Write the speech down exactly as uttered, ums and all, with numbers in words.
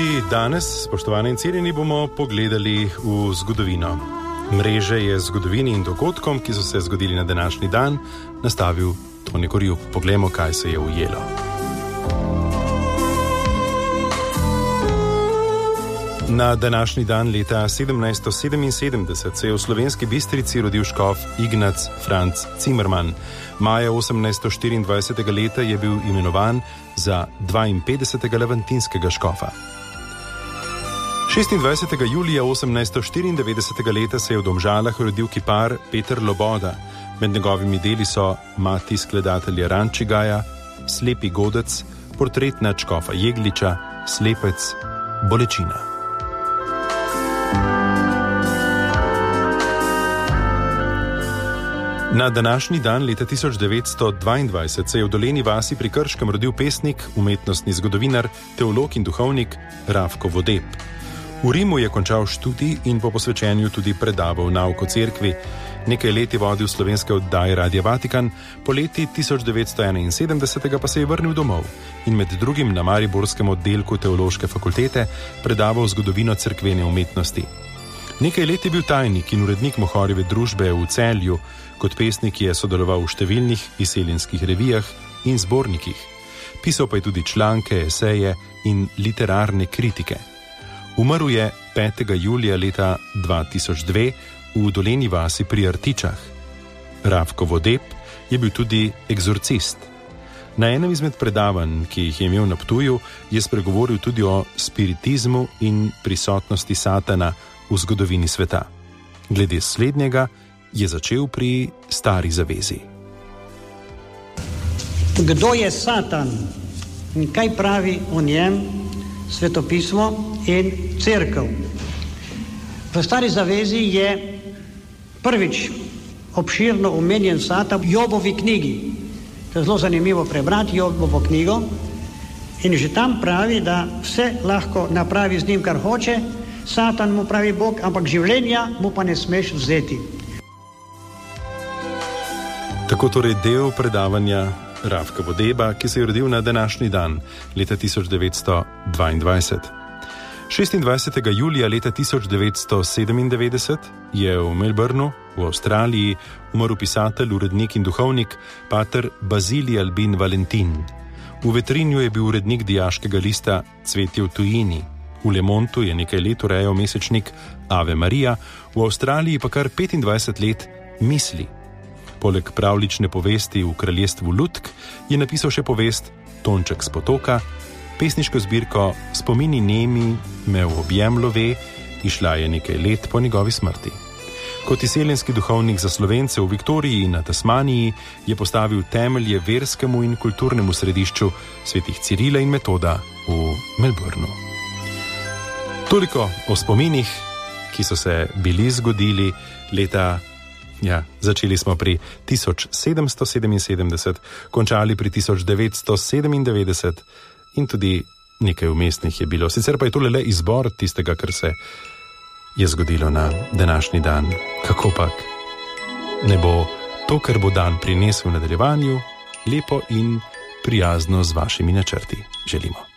Tudi danes, spoštovani in cenjeni, bomo pogledali v zgodovino. Mreže je zgodovini in dogodkom, ki so se zgodili na današnji dan, nastavil Toni Korjub. Poglejmo, kaj se je ujelo. Na današnji dan leta sedemnajststo sedeminsedemdeset se je v Slovenski Bistrici rodil škof Ignac Franc Cimerman. Maja osemnajststo štiriindvajsetega leta je bil imenovan za dvainpetdesetega levantinskega škofa. šestindvajsetega julija osemnajststo štiriindevetdesetega leta se je v Domžalah rodil kipar Peter Loboda. Med njegovimi deli so Mati skladatelja Rančigaja, Slepi godec, Portret nadškofa Jegliča, Slepec, Bolečina. Na današnji dan leta tisoč devetsto dvaindvajset se je v Dolenji vasi pri Krškem rodil pesnik, umetnostni zgodovinar, teolog in duhovnik Ravko Vodeb. V Rimu je končal študij in po posvečenju tudi predaval nauk o cerkvi. Nekaj let je vodil slovenske oddaje Radia Vatikan, poleti tisoč devetsto enainsedemdesetega pa se je vrnil domov in med drugim na mariborskem oddelku Teološke fakultete predaval zgodovino cerkvene umetnosti. Nekaj let je bil tajnik in urednik Mohorjeve družbe v Celju. Kot pesnik je sodeloval v številnih izseljenskih revijah in zbornikih. Pisal pa je tudi članke, eseje in literarne kritike. Umrl je petega julija leta dva tisoč dve v Dolenji vasi pri Artičah. Ravko Vodeb je bil tudi egzorcist. Na enem izmed predavanj, ki jih je imel na Ptuju, je spregovoril tudi o spiritizmu in prisotnosti Satana v zgodovini sveta. Glede slednjega je začel pri Stari zavezi. Kdo je Satan in kaj pravi o njem svetopismo in cerkev? V Stari zavezi je prvič obširno omenjen Satan v Jobovi knjigi. To je zelo zanimivo prebrati Jobovo knjigo in že tam pravi, da vse lahko napravi z njim, kar hoče. Satan mu pravi Bog, ampak življenja mu pa ne smeš vzeti. Tako torej del predavanja Ravka Vodeba, ki se je rodil na današnji dan, leta tisoč devetsto dvaindvajset. šestindvajsetega julija leta tisoč devetsto sedemindevetdeset je v Melbourneu v Avstraliji umrl pisatelj, urednik in duhovnik pater Bazilij Albin Valentin. V Vetrinju je bil urednik dijaškega lista Cvetje v tujini. V Le Montu je nekaj let urejal mesečnik Ave Maria, v Avstraliji pa kar petindvajset let Misli. Poleg pravlične povesti v kraljestvu Lutk je napisal še povest Tonček z potoka, pesniško zbirko Spomini nemi me v objem love, izšla je nekaj let po njegovi smrti. Kot izseljenski duhovnik za Slovence v Viktoriji in na Tasmaniji je postavil temelje verskemu in kulturnemu središču svetih Cirila in Metoda v Melbourneu. Toliko o spominih, ki so se bili zgodili leta. Ja, začeli smo pri tisoč sedemsto sedeminsedemdeset, končali pri tisoč devetsto sedemindevetdeset in tudi nekaj vmesnih je bilo. Sicer pa je tole le izbor tistega, kar se je zgodilo na današnji dan. Kako pak ne bo to, kar bo dan prinesel v nadaljevanju, lepo in prijazno z vašimi načrti. Želimo.